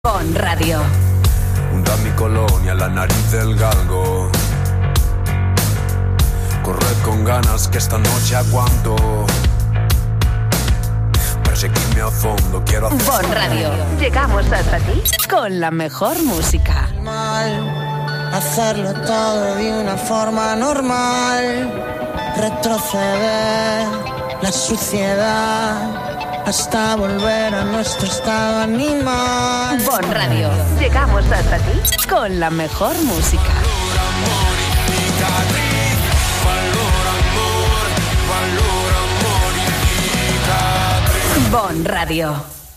Bon Radio. Da mi colonia la nariz del galgo. Corred con ganas que esta noche aguanto. Perseguirme a fondo, quiero hacer Bon Radio. Llegamos hasta ti con la mejor música. Hacerlo todo de una forma normal. Retroceder la suciedad hasta volver a nuestro estado animal. Bon Radio. Llegamos hasta ti con la mejor música. Bon Radio.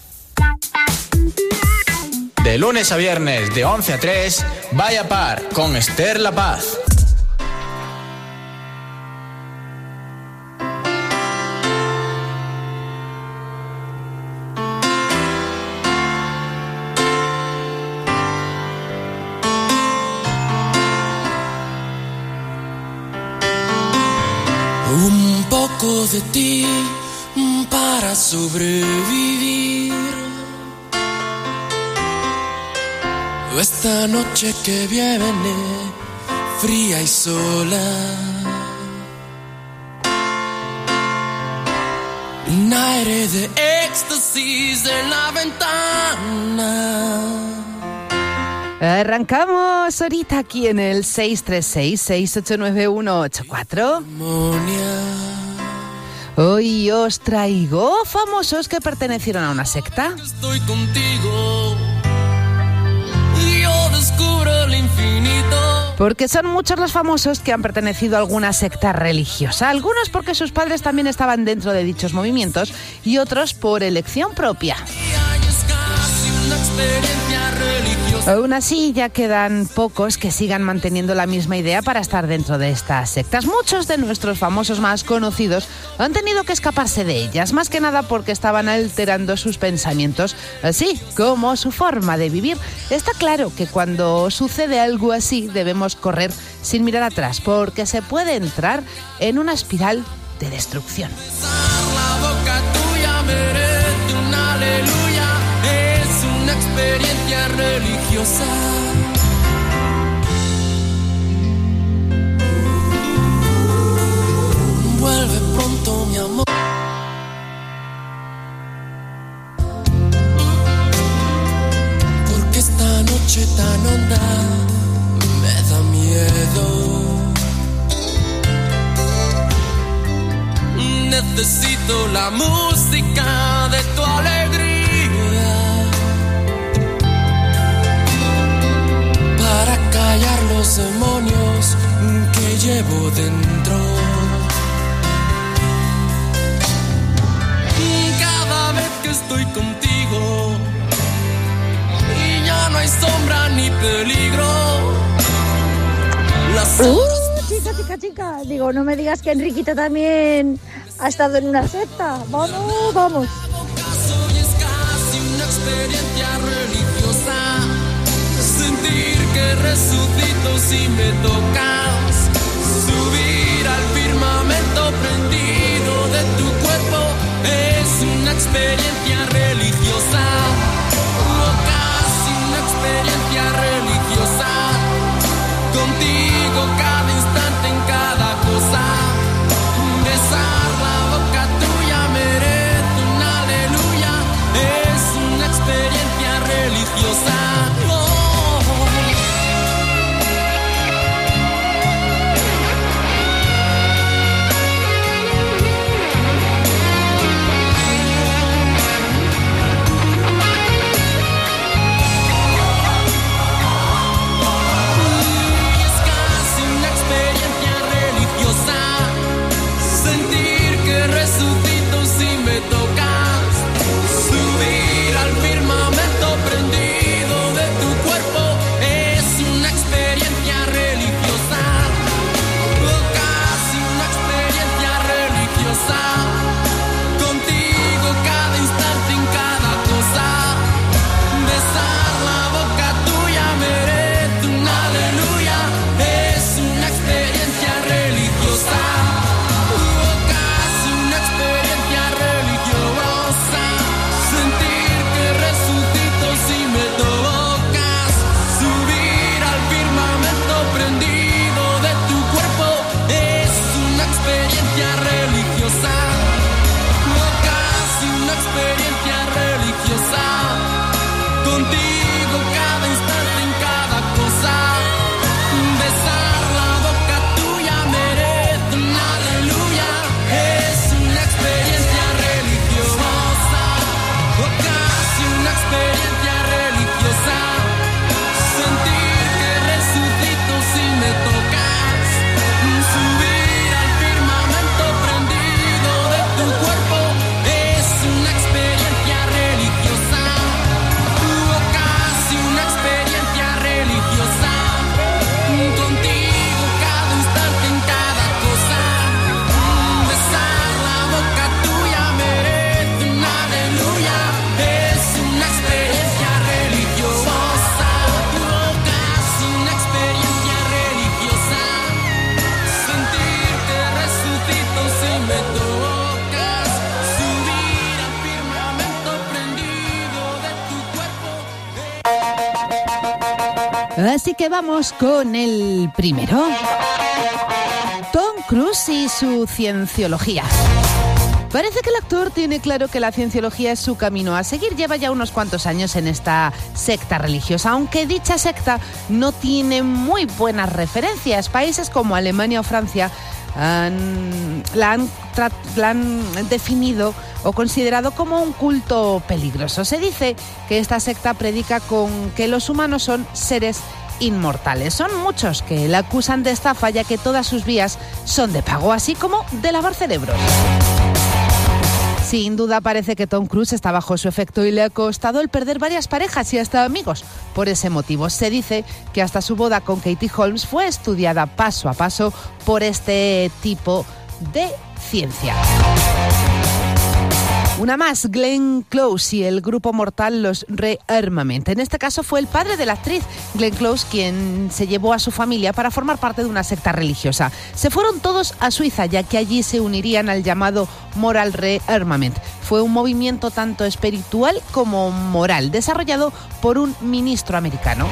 De lunes a viernes, de 11 a 3, Vaya Par con Esther La Paz. Un poco de ti para sobrevivir. Esta noche que viene fría y sola. Un aire de éxtasis en la ventana. Arrancamos ahorita aquí en el 636-689-184. Hoy os traigo famosos que pertenecieron a una secta. Estoy contigo y yo descubro el infinito. Porque son muchos los famosos que han pertenecido a alguna secta religiosa. Algunos porque sus padres también estaban dentro de dichos movimientos y otros por elección propia. Aún así, ya quedan pocos que sigan manteniendo la misma idea para estar dentro de estas sectas. Muchos de nuestros famosos más conocidos han tenido que escaparse de ellas, más que nada porque estaban alterando sus pensamientos, así como su forma de vivir. Está claro que cuando sucede algo así debemos correr sin mirar atrás, porque se puede entrar en una espiral de destrucción. Experiencia religiosa. Vuelve pronto, mi amor. Porque esta noche tan honda me da miedo. Necesito la música de tu alegría para callar los demonios que llevo dentro. Cada vez que estoy contigo y ya no hay sombra ni peligro. Chica, digo, no me digas que Enriquito también ha estado en una secta. Vamos. Soy es casi una experiencia religiosa. Sentir que resucito si me tocas. Subir al firmamento prendido de tu cuerpo es una experiencia religiosa. O casi una experiencia religiosa. Contigo cada instante en cada cosa. Besar la boca tuya merece un aleluya. Es una experiencia religiosa. Así que vamos con el primero. Tom Cruise y su cienciología. Parece que el actor tiene claro que la cienciología es su camino a seguir. Lleva ya unos cuantos años en esta secta religiosa, aunque dicha secta no tiene muy buenas referencias. Países como Alemania o Francia la han definido o considerado como un culto peligroso. Se dice que esta secta predica con que los humanos son seres inmortales. Son muchos que la acusan de estafa, ya que todas sus vías son de pago, así como de lavar cerebros. Sin duda parece que Tom Cruise está bajo su efecto y le ha costado el perder varias parejas y hasta amigos. Por ese motivo se dice que hasta su boda con Katie Holmes fue estudiada paso a paso por este tipo de ciencia. Una más, Glenn Close y el grupo mortal Los Rearmament. En este caso fue el padre de la actriz Glenn Close quien se llevó a su familia para formar parte de una secta religiosa. Se fueron todos a Suiza, ya que allí se unirían al llamado Moral Rearmament. Fue un movimiento tanto espiritual como moral, desarrollado por un ministro americano.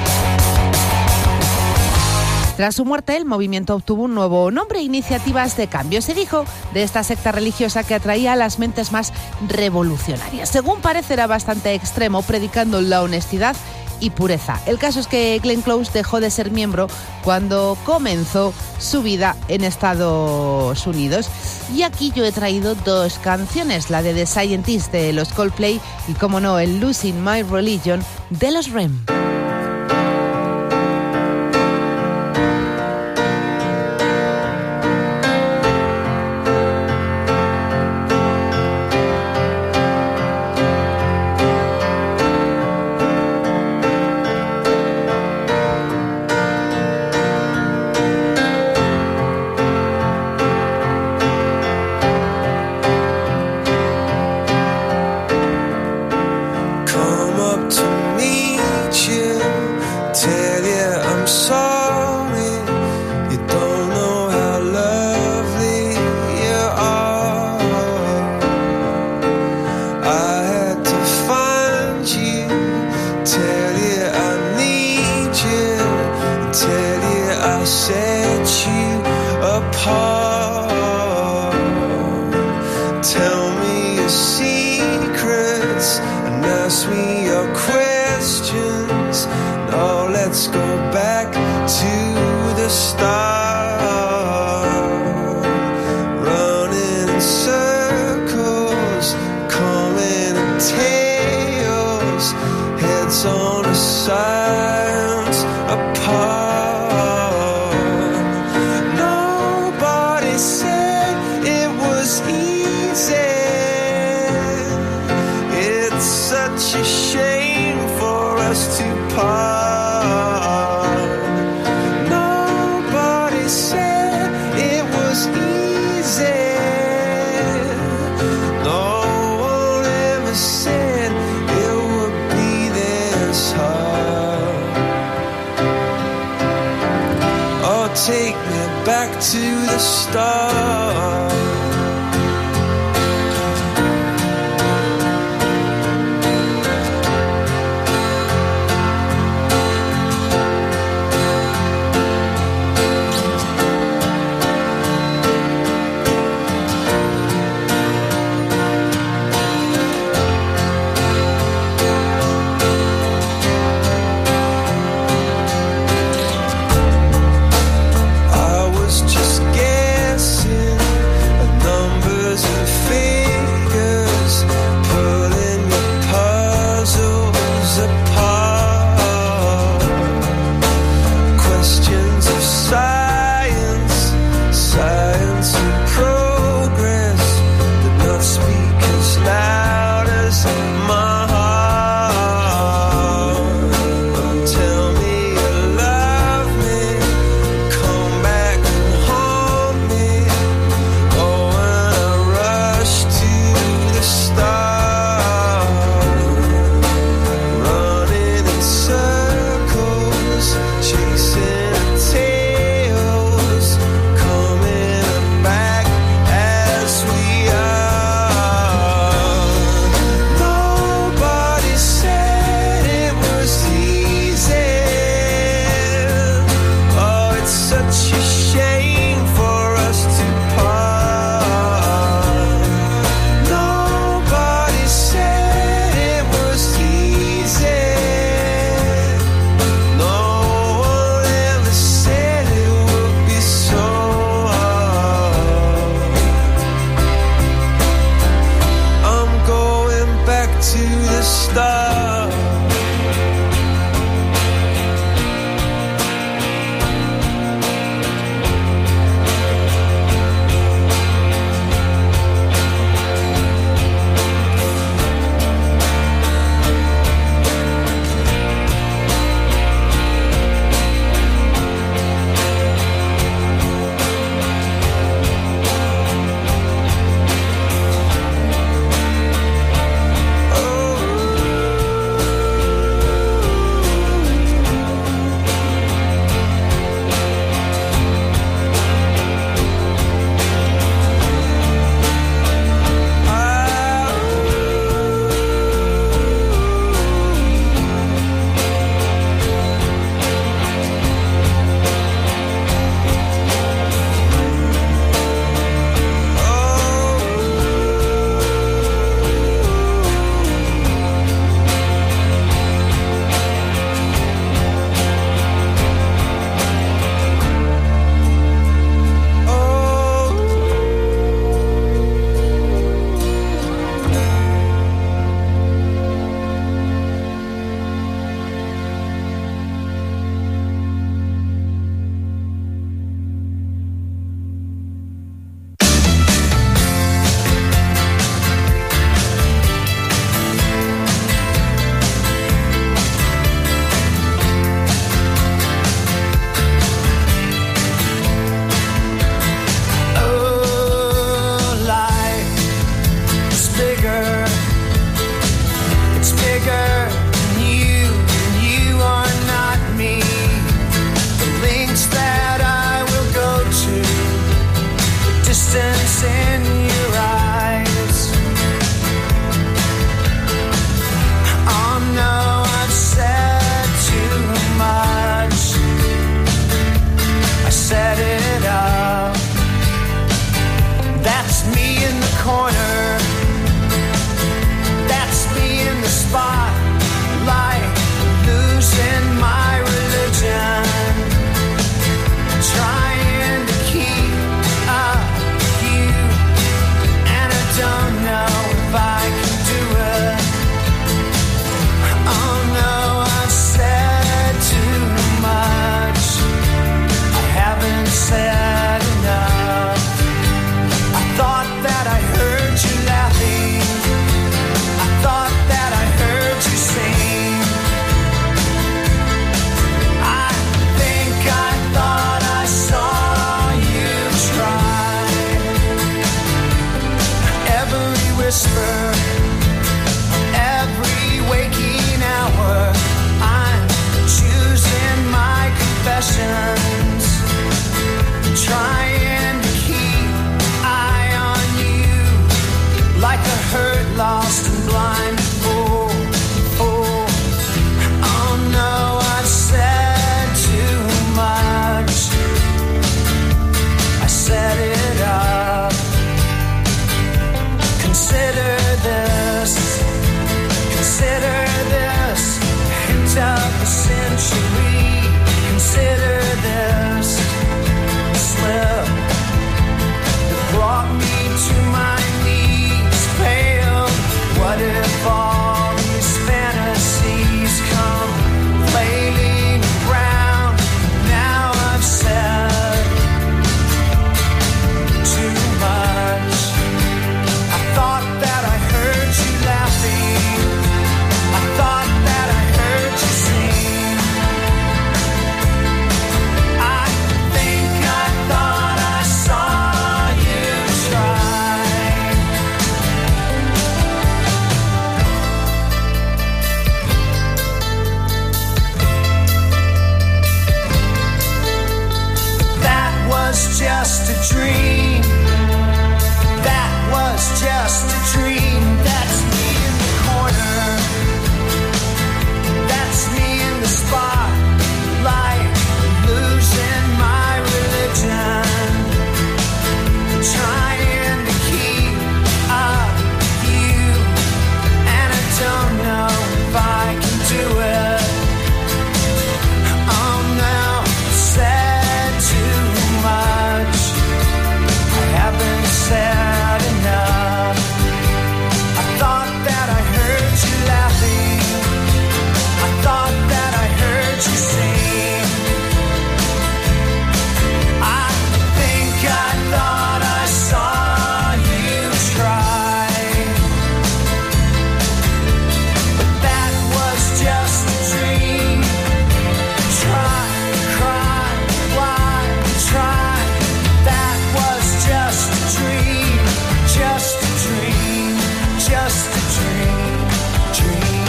Tras su muerte, el movimiento obtuvo un nuevo nombre, Iniciativas de Cambio. Se dijo de esta secta religiosa que atraía a las mentes más revolucionarias. Según parece, era bastante extremo, predicando la honestidad y pureza. El caso es que Glenn Close dejó de ser miembro cuando comenzó su vida en Estados Unidos. Y aquí yo he traído dos canciones, la de The Scientist de los Coldplay y, como no, el Losing My Religion de los REM. Take me back to the start. the century. Consider this slip that brought me to my knees, pale. What if all these fantasies come flailing around? Now I've said too much. I thought that I heard you laughing. I thought that I heard you sing. I think I thought I saw you try. That was just a dream. That was just a dream. That's me in the corner. That's me in the spotlight, losing my religion, trying to keep up with you, and I don't know if I can do it. Oh no, I said too much. I haven't said enough. I thought that I heard you laughing. I thought that I heard you sing. I think I thought I saw you try. But that was just a dream. Try, cry, why try? That was just a dream. Just a dream. Just a dream. Dream.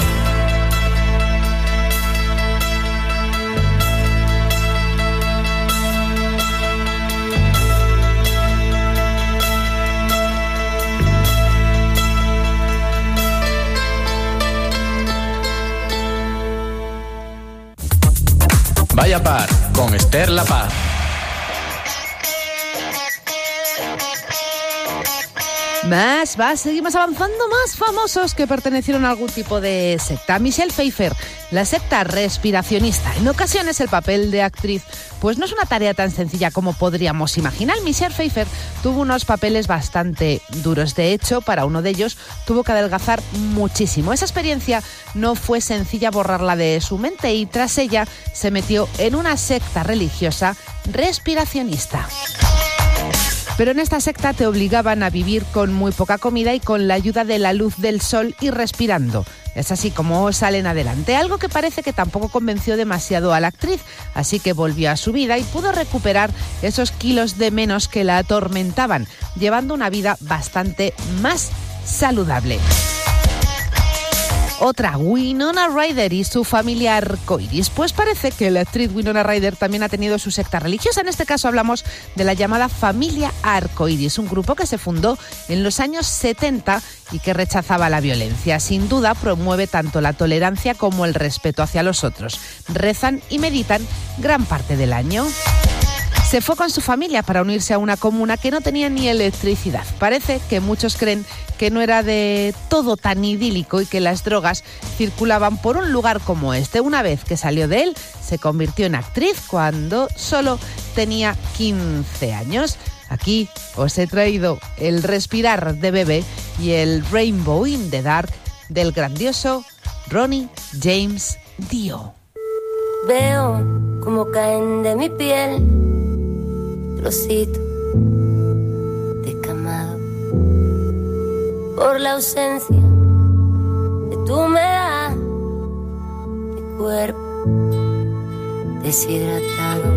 Vaya Par con Esther La Paz. Seguimos avanzando. Más famosos que pertenecieron a algún tipo de secta. Michelle Pfeiffer, la secta respiracionista. En ocasiones el papel de actriz pues no es una tarea tan sencilla como podríamos imaginar. Michelle Pfeiffer tuvo unos papeles bastante duros. De hecho, para uno de ellos tuvo que adelgazar muchísimo. Esa experiencia no fue sencilla borrarla de su mente y tras ella se metió en una secta religiosa respiracionista. Pero en esta secta te obligaban a vivir con muy poca comida y con la ayuda de la luz del sol y respirando. Es así como salen adelante, algo que parece que tampoco convenció demasiado a la actriz, así que volvió a su vida y pudo recuperar esos kilos de menos que la atormentaban, llevando una vida bastante más saludable. Otra, Winona Ryder y su familia arcoiris. Pues parece que la actriz Winona Ryder también ha tenido su secta religiosa. En este caso hablamos de la llamada familia arcoiris, un grupo que se fundó en los años 70 y que rechazaba la violencia. Sin duda promueve tanto la tolerancia como el respeto hacia los otros. Rezan y meditan gran parte del año. Se fue con su familia para unirse a una comuna que no tenía ni electricidad. Parece que muchos creen que no era de todo tan idílico y que las drogas circulaban por un lugar como este. Una vez que salió de él, se convirtió en actriz cuando solo tenía 15 años. Aquí os he traído El respirar de bebé y el Rainbow in the Dark del grandioso Ronnie James Dio. Veo cómo caen de mi piel trocitos descamados por la ausencia de tu humedad, mi cuerpo deshidratado.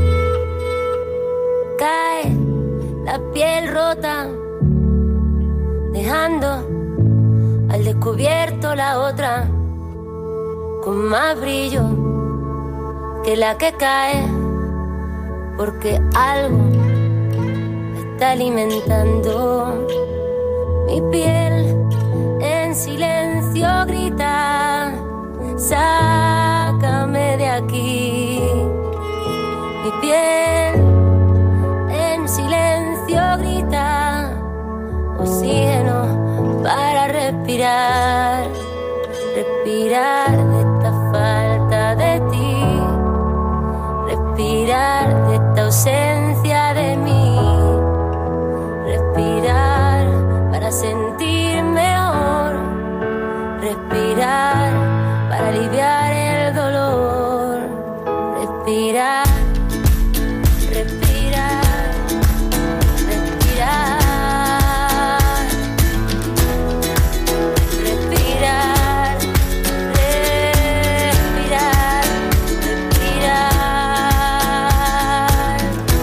Cae la piel rota, dejando al descubierto la otra con más brillo que la que cae, porque algo está alimentando mi piel. En silencio grita, sácame de aquí. Mi piel en silencio grita, oxígeno para respirar, respirar de esta falta de respirar, respirar, respirar, respirar, respirar, respirar.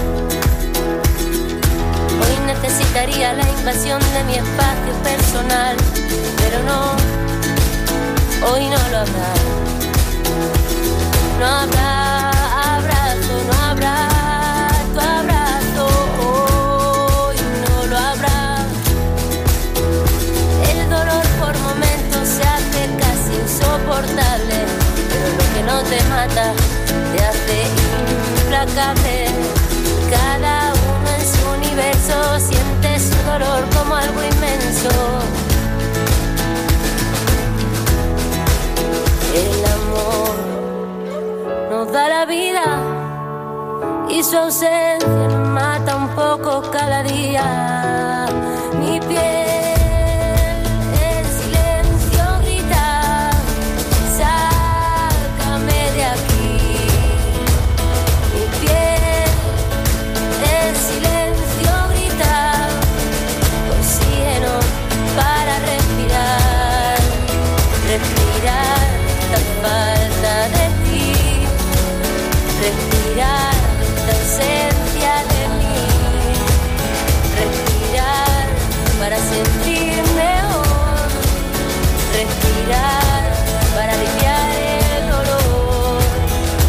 Hoy necesitaría la invasión de mi espacio personal, pero no, hoy no lo habrá. No habrá abrazo, no habrá tu abrazo, hoy no lo habrá. El dolor por momentos se hace casi insoportable, pero lo que no te mata te hace implacable. Cada uno en su universo siente su dolor como algo inmenso. El amor nos da la vida y su ausencia nos mata un poco cada día. Mi piel en silencio grita, sácame de aquí. Mi piel en silencio grita, oxígeno para respirar, respirar esta falta de ti, respirar esta ausencia de mí, respirar para sentir mejor, respirar para aliviar el dolor,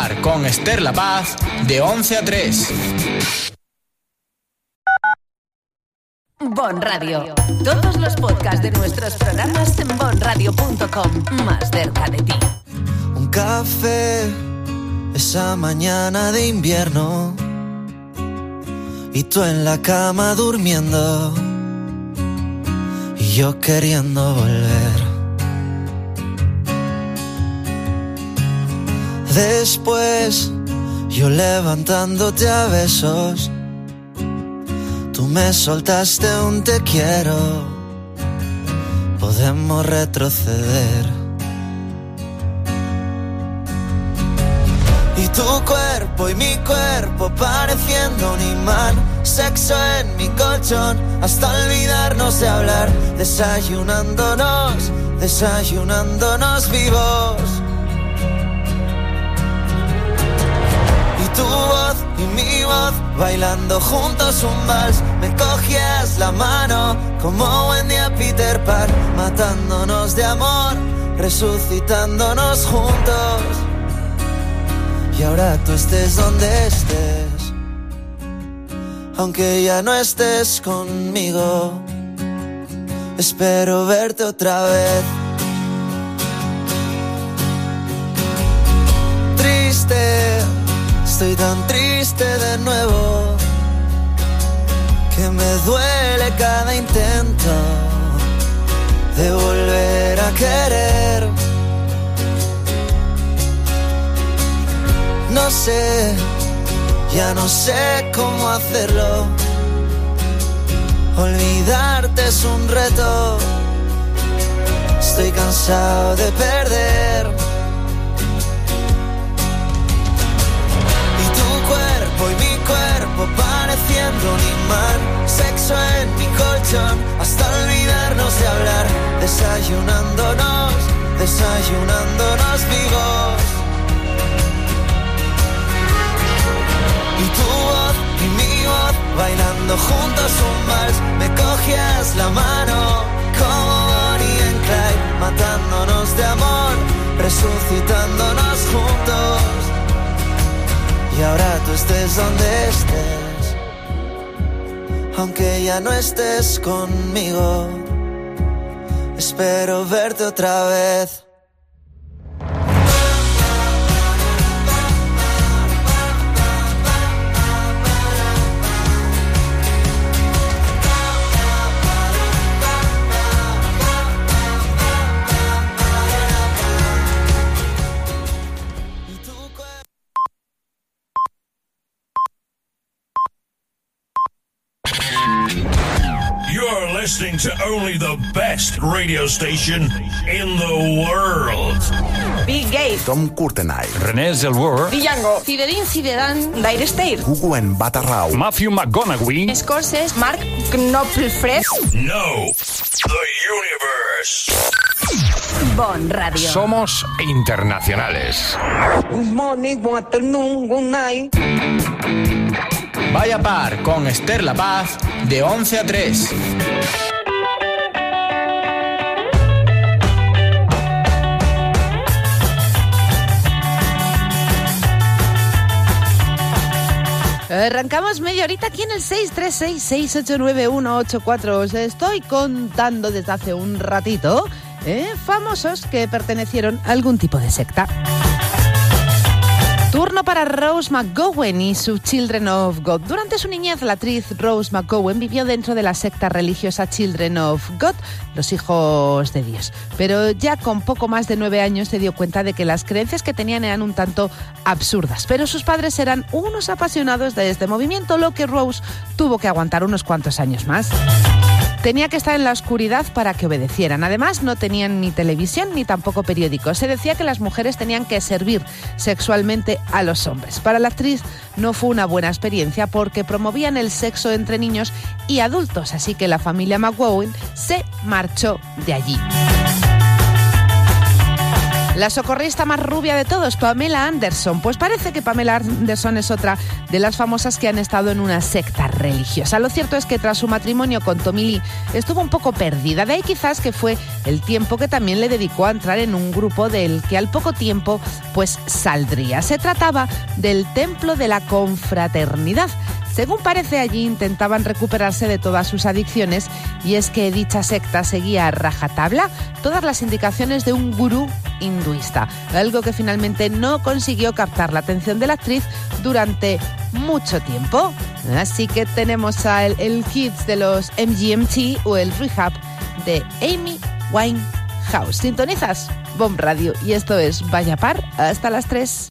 Par con Esther La Paz de 11 a 3. Bon Radio. Todos los podcasts de nuestros programas en bonradio.com. Más cerca de ti. Un café esa mañana de invierno y tú en la cama durmiendo y yo queriendo volver. Después yo levantándote a besos, tú me soltaste un te quiero, podemos retroceder. Y tu cuerpo y mi cuerpo pareciendo un imán, sexo en mi colchón hasta olvidarnos de hablar, desayunándonos, desayunándonos vivos. Y tu voz y mi voz bailando juntos un vals, me cogías la mano como buen día Peter Pan, matándonos de amor, resucitándonos juntos. Y ahora tú estés donde estés, aunque ya no estés conmigo, espero verte otra vez. Triste, estoy tan triste de nuevo, que me duele cada intento de volver a querer. No sé, ya no sé cómo hacerlo. Olvidarte es un reto. Estoy cansado de perder. Y tu cuerpo y mi cuerpo pareciendo un imán, sexo en mi colchón hasta olvidarnos de hablar, desayunándonos, desayunándonos vivos. Y tu voz y mi voz bailando juntos un vals, me cogías la mano como Bonnie and Clyde, matándonos de amor, resucitándonos juntos. Y ahora tú estés donde estés, aunque ya no estés conmigo, espero verte otra vez. Listening to only the best radio station in the world. Bill Gates, Tom Courtenay, René Zellweger, Django, Zinedine Zidane, Dire Straits, Hugo Batarrau, Matthew McConaughey, Scorsese, Mark Knopfler. No, the universe. Bon Radio. Somos internacionales. Good morning, good afternoon, good night. Vaya Par con Esther La Paz de 11 a 3. Arrancamos media horita aquí en el 636-689-184. Os estoy contando desde hace un ratito famosos que pertenecieron a algún tipo de secta. Turno para Rose McGowan y su Children of God. Durante su niñez, la actriz Rose McGowan vivió dentro de la secta religiosa Children of God, los hijos de Dios. Pero ya con poco más de 9 años se dio cuenta de que las creencias que tenían eran un tanto absurdas. Pero sus padres eran unos apasionados de este movimiento, lo que Rose tuvo que aguantar unos cuantos años más. Tenía que estar en la oscuridad para que obedecieran. Además, no tenían ni televisión ni tampoco periódicos. Se decía que las mujeres tenían que servir sexualmente a los hombres. Para la actriz no fue una buena experiencia porque promovían el sexo entre niños y adultos, así que la familia McGowan se marchó de allí. La socorrista más rubia de todos, Pamela Anderson. Pues parece que Pamela Anderson es otra de las famosas que han estado en una secta religiosa. Lo cierto es que tras su matrimonio con Tommy Lee estuvo un poco perdida. De ahí quizás que fue el tiempo que también le dedicó a entrar en un grupo del que al poco tiempo pues saldría. Se trataba del Templo de la Confraternidad. Según parece, allí intentaban recuperarse de todas sus adicciones, y es que dicha secta seguía a rajatabla todas las indicaciones de un gurú hinduista, algo que finalmente no consiguió captar la atención de la actriz durante mucho tiempo. Así que tenemos el hits de los MGMT o el Rehab de Amy Winehouse. Sintonizas Bomb Radio y esto es Vaya Par hasta las 3.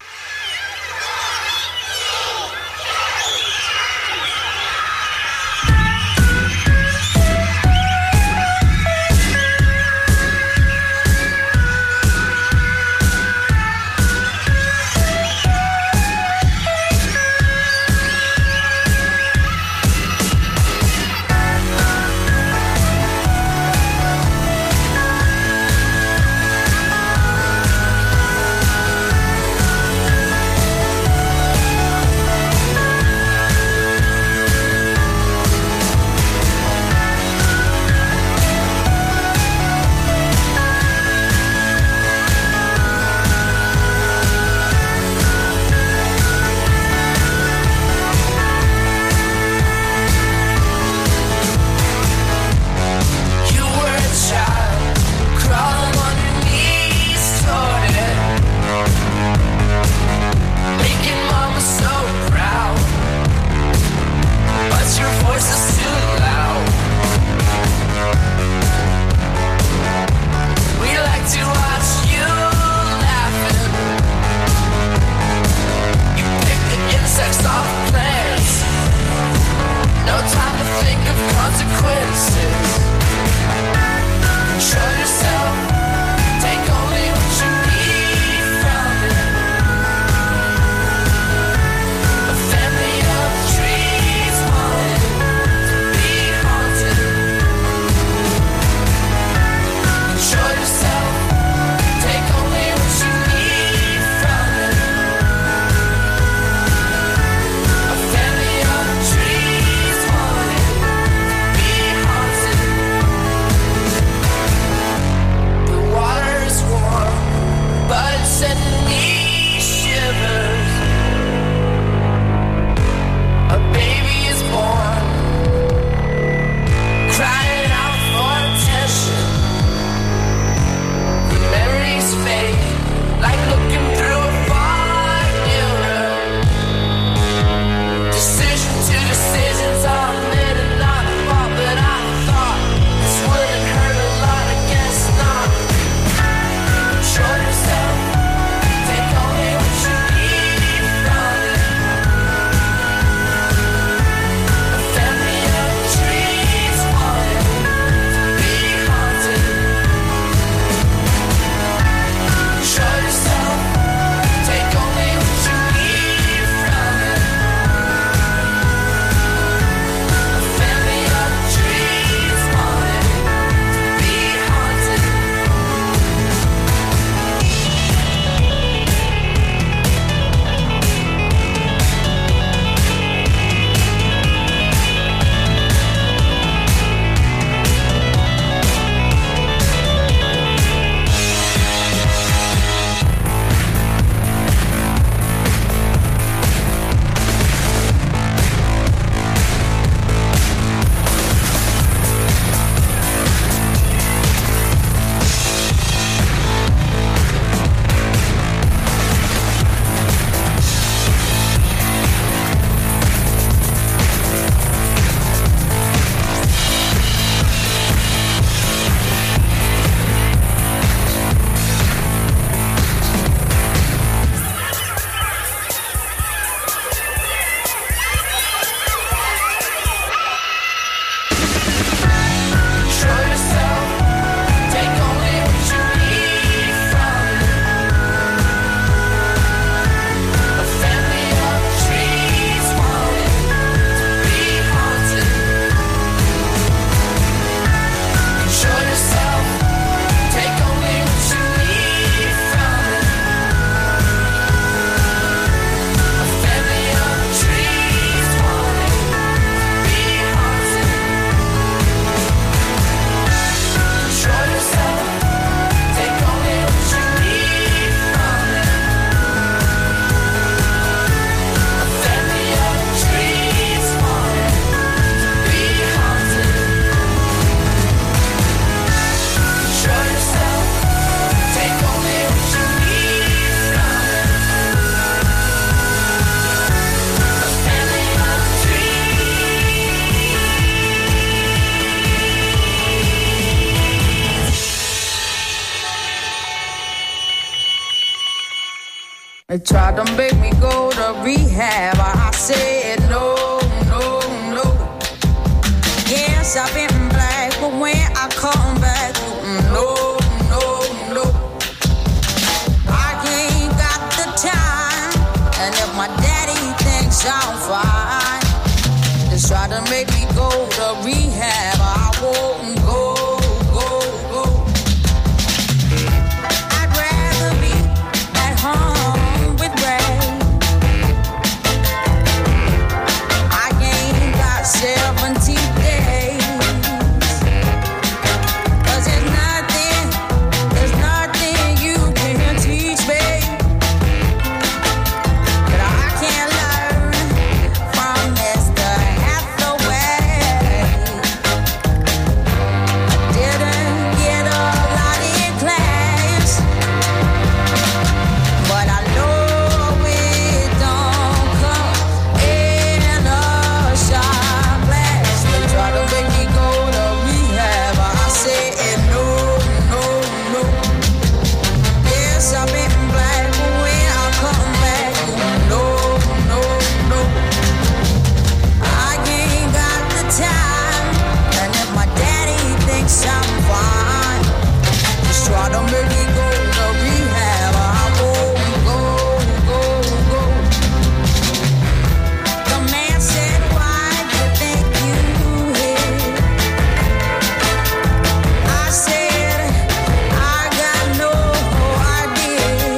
They tried to make me go to rehab. I said no, no, no. Yes, I've been black, but when I come back, no, no, no. I ain't got the time, and if my daddy thinks I'm fine, they try to make me go to rehab. I won't go. I'd rather be at home with Ray. I ain't got 70 days. 'Cause there's nothing you can teach me that I can't learn from Mr. Hathaway. I didn't get a lot in class, but I know it don't come in a shot glass. They try to make me go to rehab. I said no, no, no. Yes, I've been black, but when I come back, no, no, no. I ain't got the time, and if my daddy thinks I'm fine, just try to make me go to rehab. I won't go, go, go. The man said, why do you think you hit? I said, I got no idea.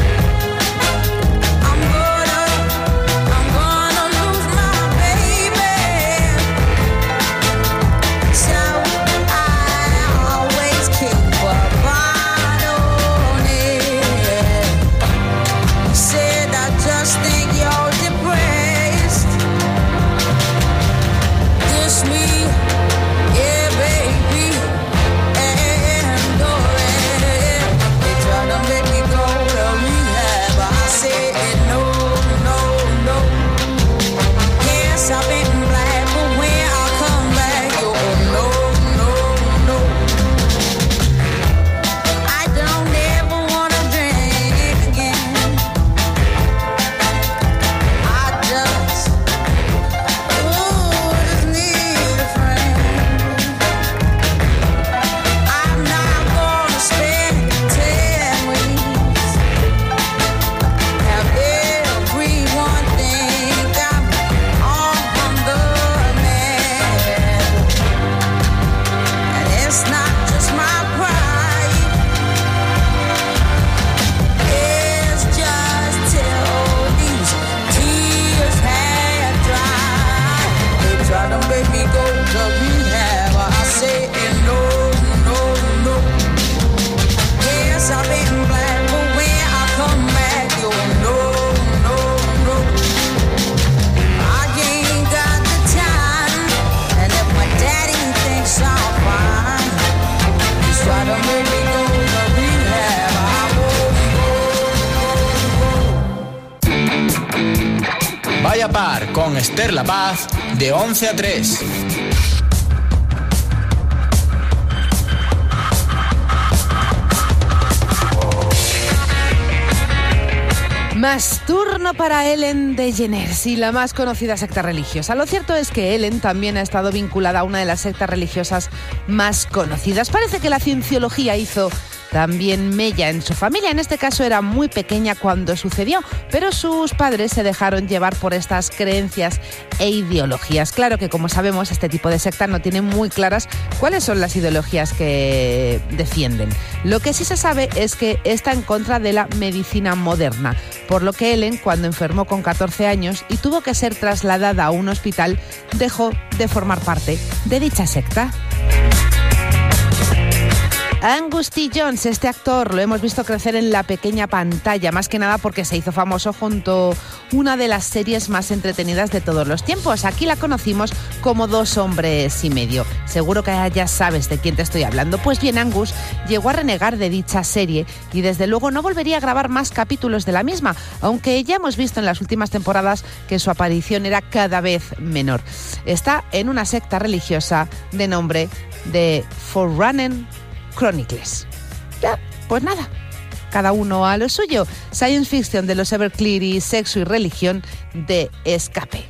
I'm gonna lose my baby. So I always keep a bottle on it. He said, I just think you're depressed. Just me, yeah, baby, and Doris. They try to make me go to rehab. I said no, no, no. Yes, I've been black, but when I come back, oh no, no, no. I don't ever wanna drink again. I just need a friend. I'm not gonna spend 10 weeks. Have everyone think I'm on the man. And it's not just my pride. It's just till these tears have dried. They try to make me go to rehab. I say no, no, no. Yes, I've been black, but when I come back, you no, no, no. I ain't got the time, and if my daddy thinks I'm fine, he's trying to make me go to rehab. I won't go. Vaya par con Esther La Paz de 11 a 3. Más turno para Ellen DeGeneres y la más conocida secta religiosa. Lo cierto es que Ellen también ha estado vinculada a una de las sectas religiosas más conocidas. Parece que la cienciología hizo también mella en su familia. En este caso era muy pequeña cuando sucedió, pero sus padres se dejaron llevar por estas creencias e ideologías. Claro que, como sabemos, este tipo de secta no tiene muy claras cuáles son las ideologías que defienden. Lo que sí se sabe es que está en contra de la medicina moderna, por lo que Ellen, cuando enfermó con 14 años y tuvo que ser trasladada a un hospital, dejó de formar parte de dicha secta. Angus T. Jones, este actor, lo hemos visto crecer en la pequeña pantalla, más que nada porque se hizo famoso junto a una de las series más entretenidas de todos los tiempos. Aquí la conocimos como 2 hombres y medio. Seguro que ya sabes de quién te estoy hablando. Pues bien, Angus llegó a renegar de dicha serie y desde luego no volvería a grabar más capítulos de la misma, aunque ya hemos visto en las últimas temporadas que su aparición era cada vez menor. Está en una secta religiosa de nombre The Forerunner Chronicles. Ya, pues nada, cada uno a lo suyo. Science Fiction de los Everclear y Sexo y Religión de Escape.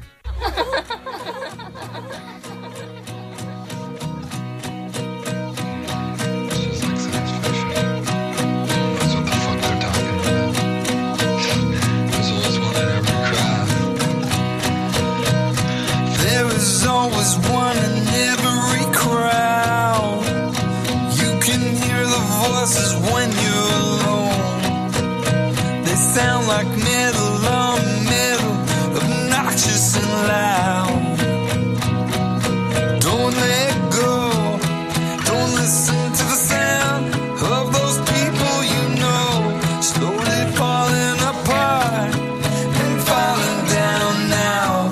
There's always one in every crowd. You can hear the voices when you're alone. They sound like metal on metal, obnoxious and loud. Don't let go, don't listen to the sound of those people you know, slowly falling apart and falling down now.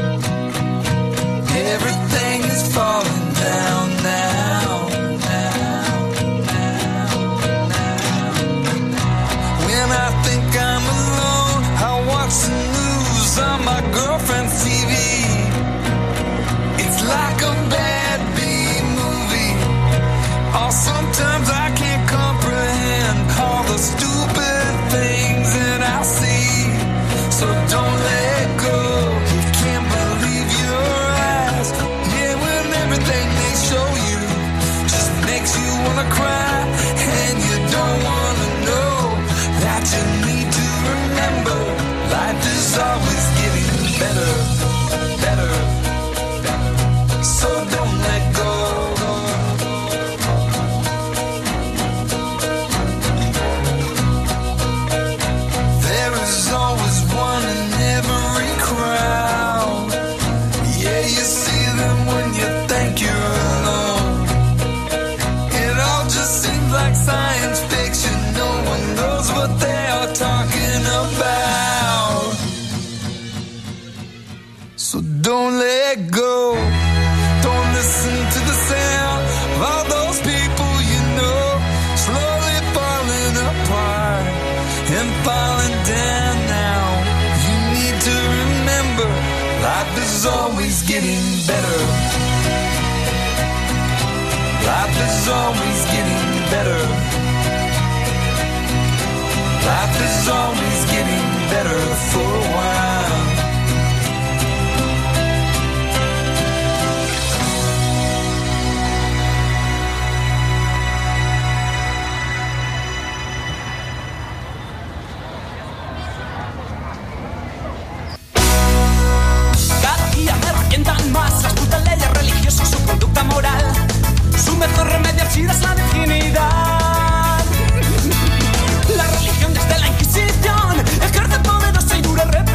Everything is falling down now, now, now, now. When I think I'm alone, I watch the news on my girlfriend's TV. It's like a bad B-movie. Or sometimes I can't comprehend all the stupid things that I see. So don't let go. You can't believe your eyes. Yeah, when everything they show you just makes you wanna cry, and you don't wanna know that you need to remember life is always getting better, better, better. So don't let go. There is always one in every crowd. Yeah, you see them when you think you're alone. It all just seems like science fiction. No one knows what they are talking about. So don't let go. Don't listen to the sound of all those people you know, slowly falling apart and falling down now. You need to remember, life is always getting better. Life is always getting better. Life is always getting better for a while. Cada día me revientan más las putas leyes religiosas, su conducta moral. Su mejor remedio al SIDA es la virginidad. La religión desde la Inquisición ejerce poderosa y dura represión.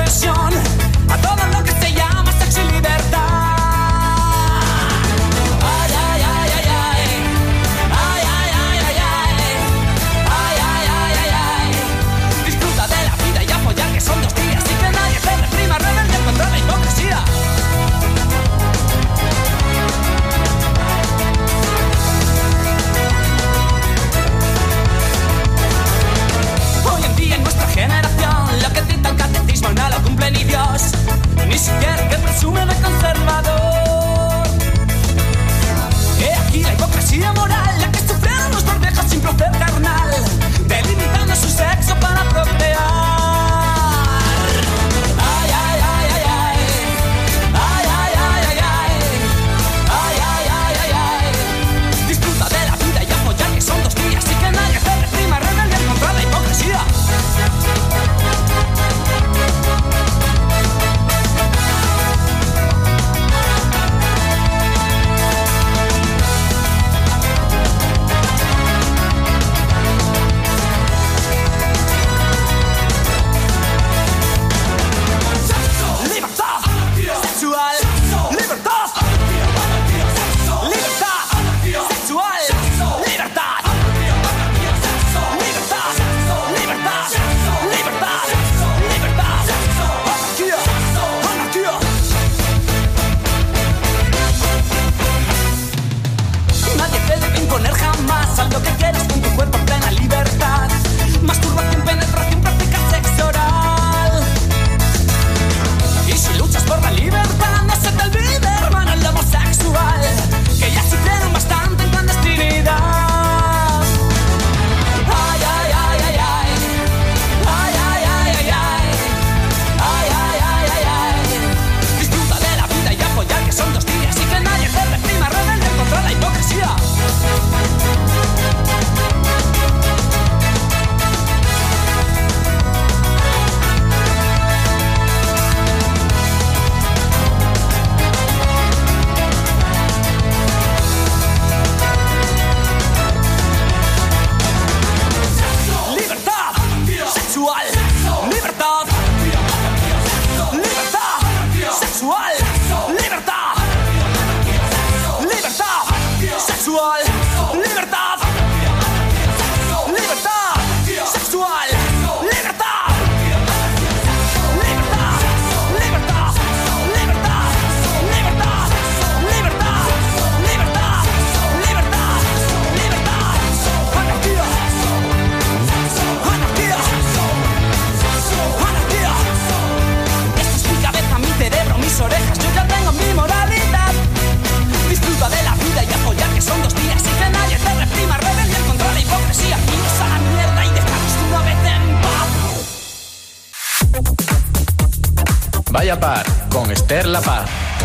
Vaya Par con Esther La Paz.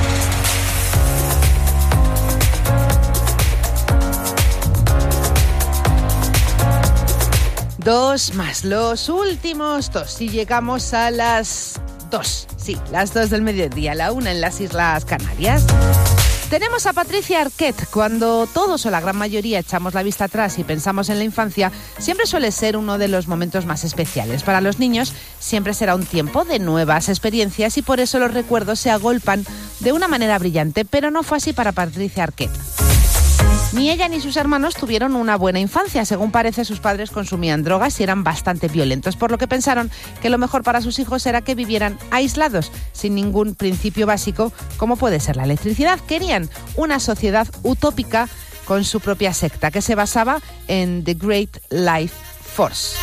Dos más los últimos dos y llegamos a las 2. Sí, las 2 del mediodía, la 1 en las Islas Canarias. Tenemos a Patricia Arquette. Cuando todos o la gran mayoría echamos la vista atrás y pensamos en la infancia, siempre suele ser uno de los momentos más especiales. Para los niños siempre será un tiempo de nuevas experiencias y por eso los recuerdos se agolpan de una manera brillante, pero no fue así para Patricia Arquette. Ni ella ni sus hermanos tuvieron una buena infancia. Según parece, sus padres consumían drogas y eran bastante violentos, por lo que pensaron que lo mejor para sus hijos era que vivieran aislados, sin ningún principio básico, como puede ser la electricidad. Querían una sociedad utópica con su propia secta, que se basaba en The Great Life Force.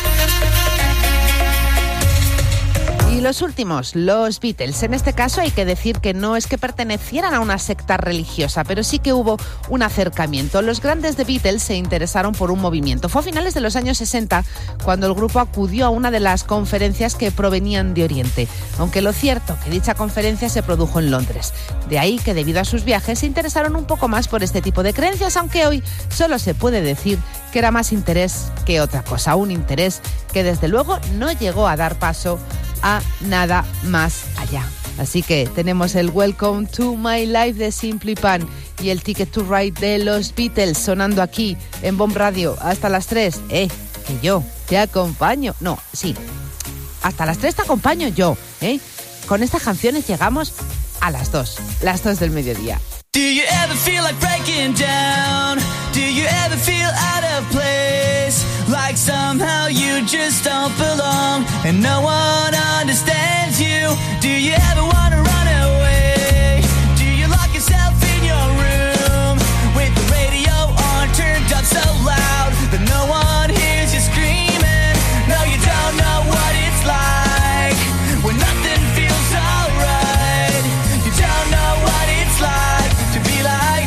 Y los últimos, los Beatles. En este caso hay que decir que no es que pertenecieran a una secta religiosa, pero sí que hubo un acercamiento. Los grandes The Beatles se interesaron por un movimiento. Fue a finales de los años 60 cuando el grupo acudió a una de las conferencias que provenían de Oriente, aunque lo cierto que dicha conferencia se produjo en Londres. De ahí que debido a sus viajes se interesaron un poco más por este tipo de creencias, aunque hoy solo se puede decir que era más interés que otra cosa. Un interés que desde luego no llegó a dar paso a nada más allá. Así que tenemos el Welcome to My Life de Simple Plan y el Ticket to Ride de los Beatles sonando aquí en Bomb Radio hasta las 3. Que yo te acompaño. No, sí, hasta las 3 te acompaño yo. Con estas canciones llegamos a las 2 del mediodía. Do you ever feel like breaking down? Do you ever feel out of place? Like somehow you just don't belong and no one understands you? Do you ever wanna run away? Do you lock yourself in your room with the radio on turned up so loud that no one hears you screaming? No, you don't know what it's like when nothing feels alright. You don't know what it's like to be like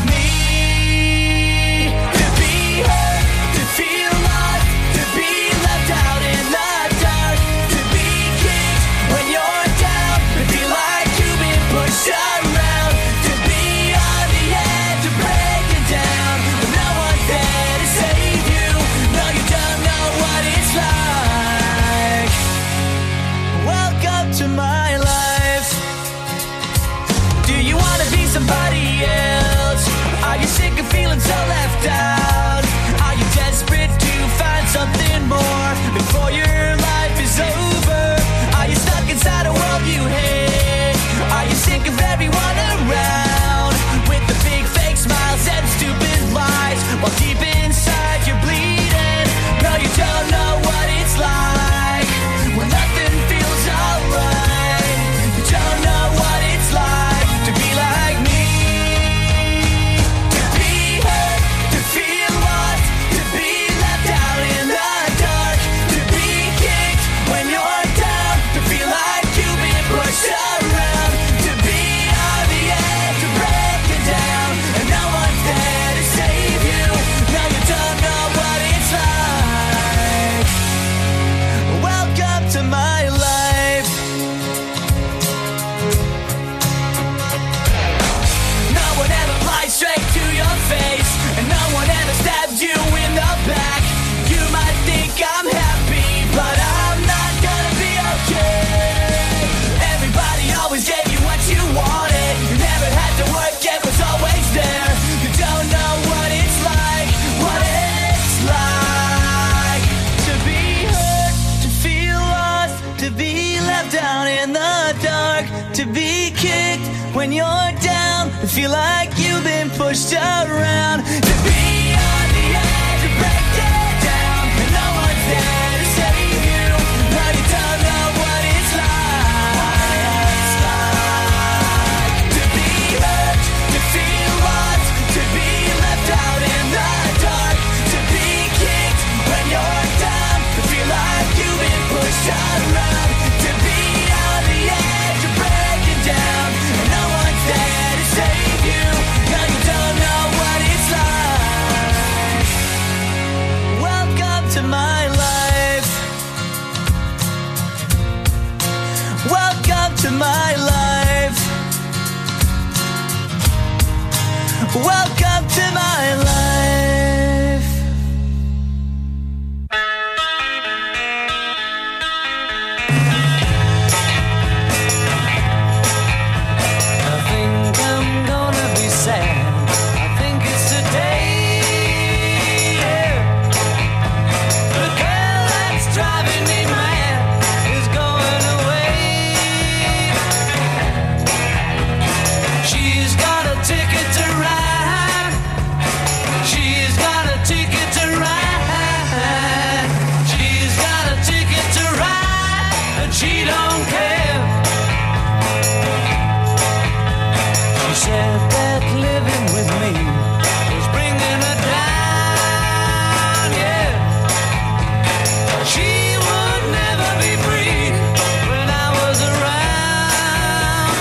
me, to be hurt, to feel lost, to be left out in the dark, to be kicked when you're down, to feel like you've been pushed around, to be on the edge, to break you down, but no one's there to save you. No, you don't know what it's like. Welcome to my life. Do you wanna be somebody else? Are you sick of feeling so left out? Are you desperate to find something more before your life is over? Are you stuck inside a world you hate? Are you sick of everyone around with the big fake smiles and stupid lies while deep inside you're bleeding? No, you don't know what it's like when nothing feels alright. You don't know what it's like to be like me, to be hurt, to feel lost, to be left out in the dark, to be kicked when you're down, to feel like you've been pushed around, to be on the edge, to break you down, and no one's there to save you. No, you don't know what it's like. Welcome to my life. No one ever lies straight to your face, and no one ever stabs you in the back. You might think I'm happy, but I'm not gonna be okay. Everybody always gave you what you wanted. You never had to work, it was always there. You don't know what it's like to be hurt, to feel lost, to be left out in the dark, to be kicked when you're down, to feel like you've been pushed around, to be on the edge, to break you down, and no one's there to save you. No, you don't know what it's like to be hurt, to feel lost, to be left out in the dark, to be kicked when you're down, to feel like you've been pushed around, to be on the edge, to break you down, and no one's there to save you. No, you don't know what it's like. Welcome to my life. Welcome to my life. Welcome to my life. I think I'm gonna be sad. I think it's today. Yeah. The girl that's driving me mad is going away. She's got a ticket to ride. She's got a ticket to ride. She's got a ticket to ride, and she don't care. She said that living with me was bringing her down, yeah. She would never be free when I was around.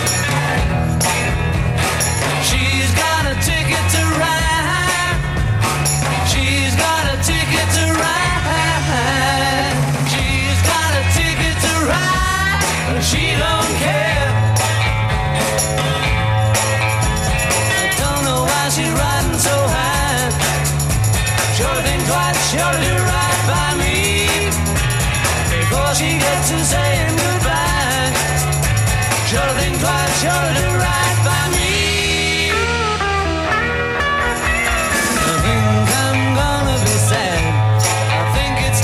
She's got a ticket to ride. She's got a ticket to ride. She's got a ticket to ride, but she don't care. I don't know why she's riding so high. Sure think twice, sure do right by me before she gets to saying goodbye. Sure think twice, sure do right by me. I think I'm gonna be sad. I think it's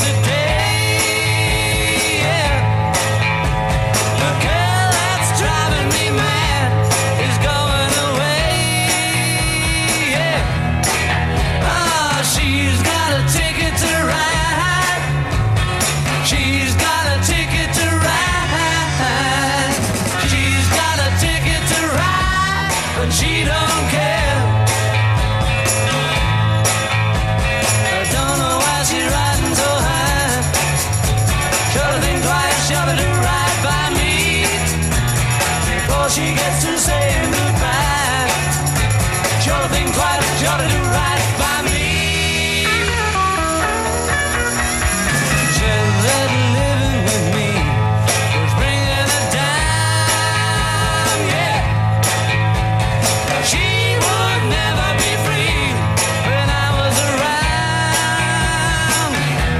today, yeah. The girl that's driving me mad is going away, yeah. Ah, she's got a ticket to ride. She's got a ticket to ride. She's got a ticket to ride, but she don't care. I don't know why she's riding so high. Sure think twice, sure to do right by me before she gets to saying goodbye. Sure think twice, sure to do right by me. Said that living with me was bringing her down, yeah. She would never be free when I was around.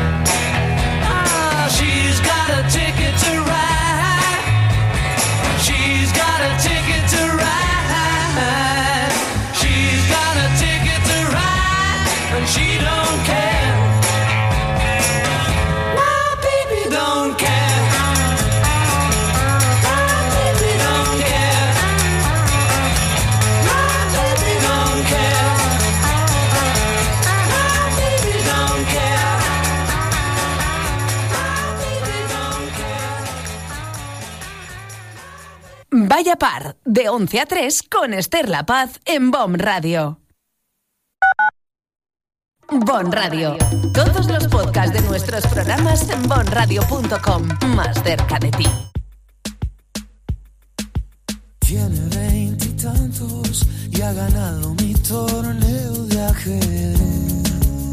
Ah, she's got a ticket to ride. She's got a ticket to ride. She's got a ticket to ride, and she don't care. My baby don't care. My baby don't care. My baby don't care. My baby don't care. My baby don't care. Vaya par, de 11 a 3 con Esther La Paz en BOM Radio. BOM Radio. Todos los podcasts de nuestros programas en bomradio.com. Más cerca de ti. Tiene 20 y tantos y ha ganado mi torneo de ajedrez.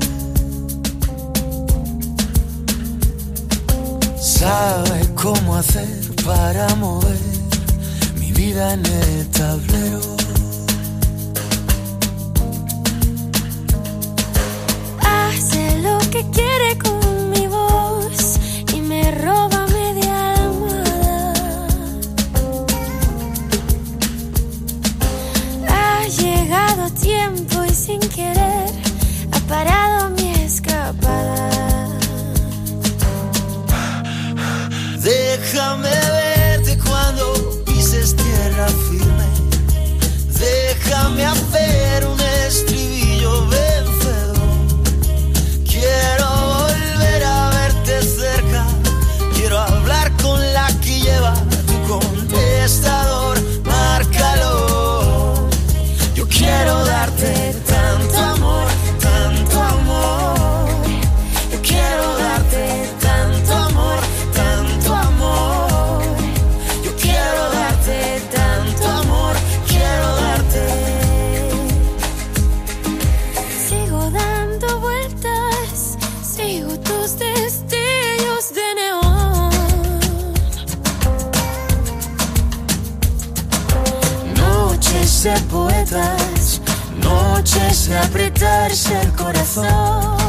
Sabe cómo hacer para mover mi vida en el tablero. Hace lo que quiere con mi voz y me roba media almohada. Ha llegado a tiempo y sin querer ha parado mi escapada. Déjame verte cuando pises tierra firme. Déjame hacer un estribillo vencedor. Quiero volver a verte cerca. Quiero hablar con la que lleva tu contestador. Márcalo. Yo quiero darte tanto amor, tanto amor. Yo quiero darte tanto amor, tanto amor. Yo quiero darte tanto amor, quiero darte. Sigo dando vueltas, sigo tus destellos de neón. Noches de poetas, noches apretarse el corazón.